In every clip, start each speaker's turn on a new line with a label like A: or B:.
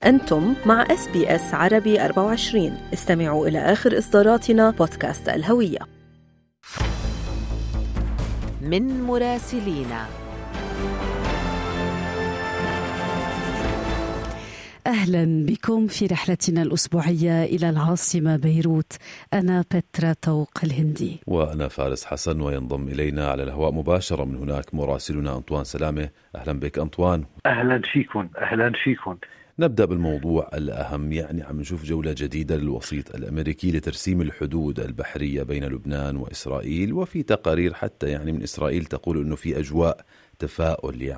A: أنتم مع SBS عربي 24. استمعوا إلى آخر إصداراتنا بودكاست الهوية.
B: من مراسلينا.
C: أهلا بكم في رحلتنا الأسبوعية إلى العاصمة بيروت. أنا بترا طوق الهندي
D: وأنا فارس حسن، وينضم إلينا على الهواء مباشرة من هناك مراسلنا أنطوان سلامة. أهلا بك أنطوان.
E: أهلا فيكم.
D: نبدأ بالموضوع الأهم، عم نشوف جولة جديدة للوسيط الأمريكي لترسيم الحدود البحرية بين لبنان وإسرائيل، وفي تقارير حتى من إسرائيل تقول أنه في أجواء تفاؤل،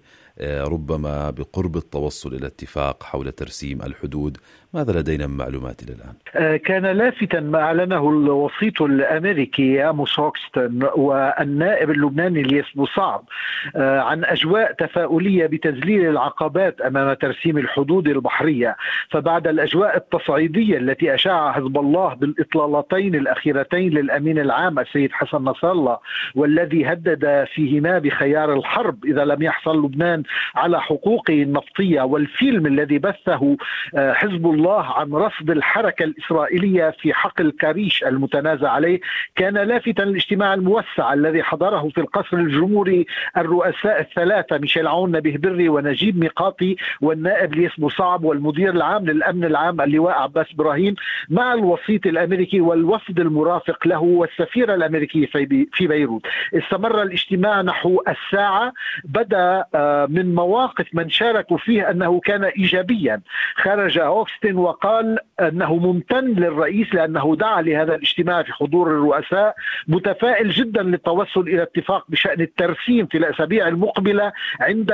D: ربما بقرب التوصل إلى اتفاق حول ترسيم الحدود. ماذا لدينا من معلومات إلى الآن؟
E: كان لافتا ما أعلنه الوسيط الأمريكي آموس هوكستون والنائب اللبناني الياس بوصعب عن أجواء تفاؤلية بتذليل العقبات أمام ترسيم الحدود البحرية. فبعد الأجواء التصعيدية التي أشاع حزب الله بالإطلالتين الأخيرتين للأمين العام السيد حسن نصر الله، والذي هدد فيهما بخيار الحرب إذا لم يحصل لبنان على حقوقه النفطية، والفيلم الذي بثه حزب الله عن رصد الحركة الإسرائيلية في حقل كاريش المتنازع عليه، كان لافتا الاجتماع الموسع الذي حضره في القصر الجمهوري الرؤساء الثلاثة ميشيل عون، نبيه بري، ونجيب ميقاتي، والنائب الياس بوصعب، والمدير العام للأمن العام اللواء عباس إبراهيم، مع الوسيط الأمريكي والوفد المرافق له والسفيرة الأمريكية في بيروت. استمر الاجتماع نحو الساعة. بدأ من مواقف من شاركوا فيه أنه كان إيجابيا. خرج هوكستن وقال أنه ممتن للرئيس لأنه دعا لهذا الاجتماع في حضور الرؤساء، متفائل جدا للتوصل إلى اتفاق بشأن الترسيم في الأسابيع المقبلة عند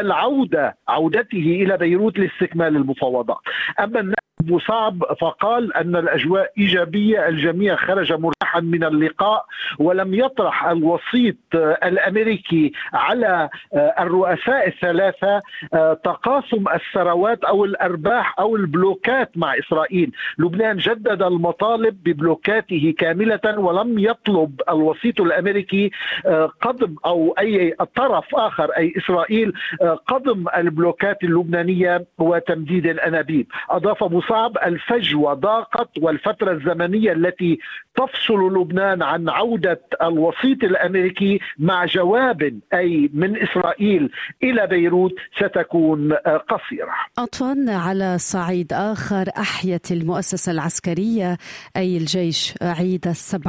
E: عودته إلى بيروت لاستكمال المفاوضات. أما بوصعب فقال أن الأجواء إيجابية، الجميع خرج مرتاحا من اللقاء، ولم يطرح الوسيط الأمريكي على الرؤساء الثلاثة تقاسم الثروات أو الأرباح أو البلوكات مع إسرائيل. لبنان جدد المطالب ببلوكاته كاملة، ولم يطلب الوسيط الأمريكي قضم أو أي طرف آخر أي إسرائيل قضم البلوكات اللبنانية وتمديد الأنابيب. أضاف بوصعب الفجوة ضاقت، والفترة الزمنية التي تفصل لبنان عن عودة الوسيط الأمريكي مع جواب أي من إسرائيل إلى بيروت ستكون قصيرة.
C: أنطوان، على صعيد آخر، أحيت المؤسسة العسكرية أي الجيش عيد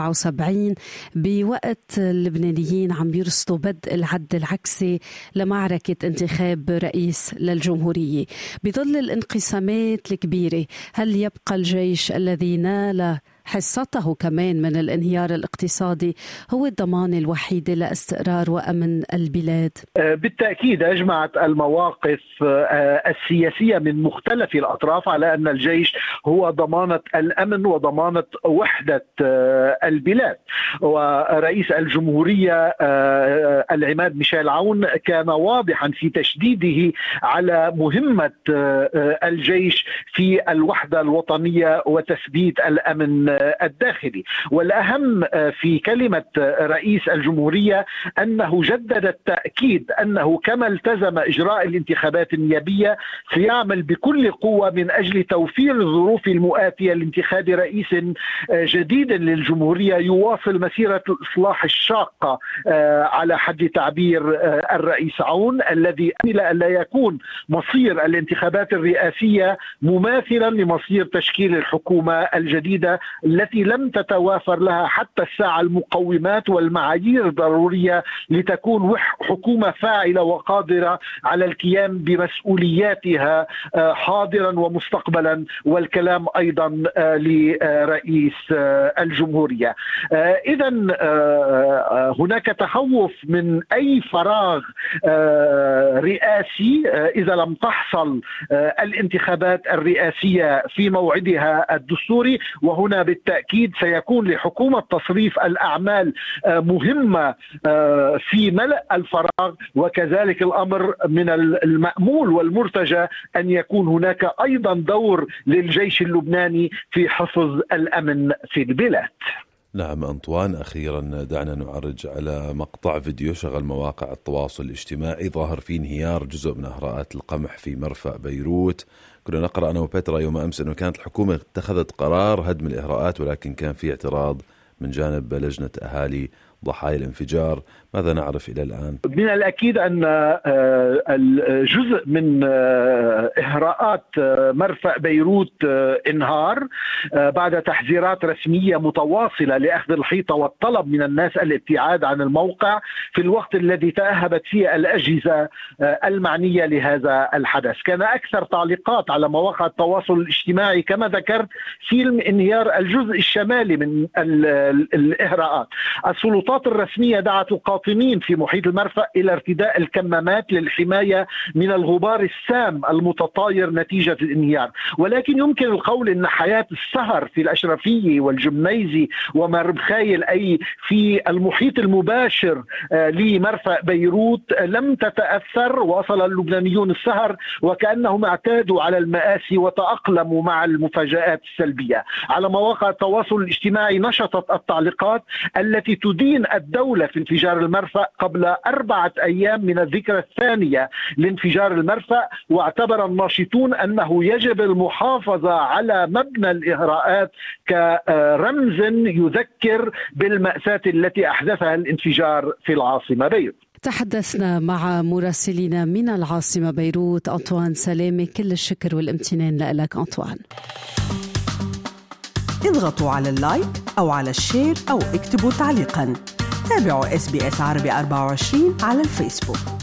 C: 77 بوقت اللبنانيين عم يرصدوا بدء العد العكسي لمعركة انتخاب رئيس للجمهورية. بظل الانقسامات الكبيرة، هل يبقى الجيش الذي نال حصته كمان من الانهيار الاقتصادي هو الضمان الوحيد لاستقرار وأمن البلاد؟
E: بالتأكيد أجمعت المواقف السياسية من مختلف الأطراف على أن الجيش هو ضمانة الأمن وضمانة وحدة البلاد. ورئيس الجمهورية العماد ميشيل عون كان واضحا في تشديده على مهمة الجيش في الوحدة الوطنية وتثبيت الأمن الداخلي. والأهم في كلمة رئيس الجمهورية أنه جدد التأكيد أنه كما التزم إجراء الانتخابات النيابية سيعمل بكل قوة من أجل توفير الظروف المؤاتية لانتخاب رئيس جديد للجمهورية يواصل مسيرة الإصلاح الشاقة على حد تعبير الرئيس عون، الذي أمل أن لا يكون مصير الانتخابات الرئاسية مماثلا لمصير تشكيل الحكومة الجديدة التي لم تتوافر لها حتى الساعة المقومات والمعايير الضرورية لتكون حكومة فاعلة وقادرة على القيام بمسؤولياتها حاضرا ومستقبلا، والكلام أيضا لرئيس الجمهورية. إذن هناك تخوف من أي فراغ رئاسي إذا لم تحصل الانتخابات الرئاسية في موعدها الدستوري، وهنا بالتأكيد سيكون لحكومة تصريف الأعمال مهمة في ملء الفراغ. وكذلك الأمر من المأمول والمرتجى أن يكون هناك أيضا دور للجيش اللبناني في حفظ الأمن في البلاد.
D: نعم أنطوان، أخيرا دعنا نعرج على مقطع فيديو شغل مواقع التواصل الاجتماعي ظاهر فيه انهيار جزء من أهراءات القمح في مرفأ بيروت. كنا نقرأ أنا وبترا يوم أمس أنه كانت الحكومة اتخذت قرار هدم الإهراءات، ولكن كان في اعتراض من جانب لجنة أهالي ضحايا الانفجار. ماذا نعرف إلى الآن؟
E: من الأكيد أن الجزء من إهراءات مرفأ بيروت انهار بعد تحذيرات رسمية متواصلة لأخذ الحيطة والطلب من الناس الابتعاد عن الموقع في الوقت الذي تأهبت فيه الأجهزة المعنية لهذا الحدث. كان أكثر تعليقات على مواقع التواصل الاجتماعي كما ذكرت فيلم انهيار الجزء الشمالي من الإهراءات. السلطات الرسمية دعت القاطنين في محيط المرفأ إلى ارتداء الكمامات للحماية من الغبار السام المتطاير نتيجة الانهيار، ولكن يمكن القول أن حياة السهر في الأشرفية والجميزي ومربخايل أي في المحيط المباشر لمرفأ بيروت لم تتأثر. وصل اللبنانيون السهر وكأنهم اعتادوا على المآسي وتأقلموا مع المفاجآت السلبية. على مواقع التواصل الاجتماعي نشطت التعليقات التي تدين الدولة في انفجار المرفأ قبل 4 أيام من الذكرى الثانية لانفجار المرفأ، واعتبر الناشطون أنه يجب المحافظة على مبنى الإهراءات كرمز يذكر بالمأساة التي أحدثها الانفجار في العاصمة بيروت.
C: تحدثنا مع مراسلين من العاصمة بيروت أنطوان سلامة. كل الشكر والامتنان لك أنطوان.
B: اضغطوا على اللايك أو على الشير أو اكتبوا تعليقا. تابعوا SBS عربي 24 على الفيسبوك.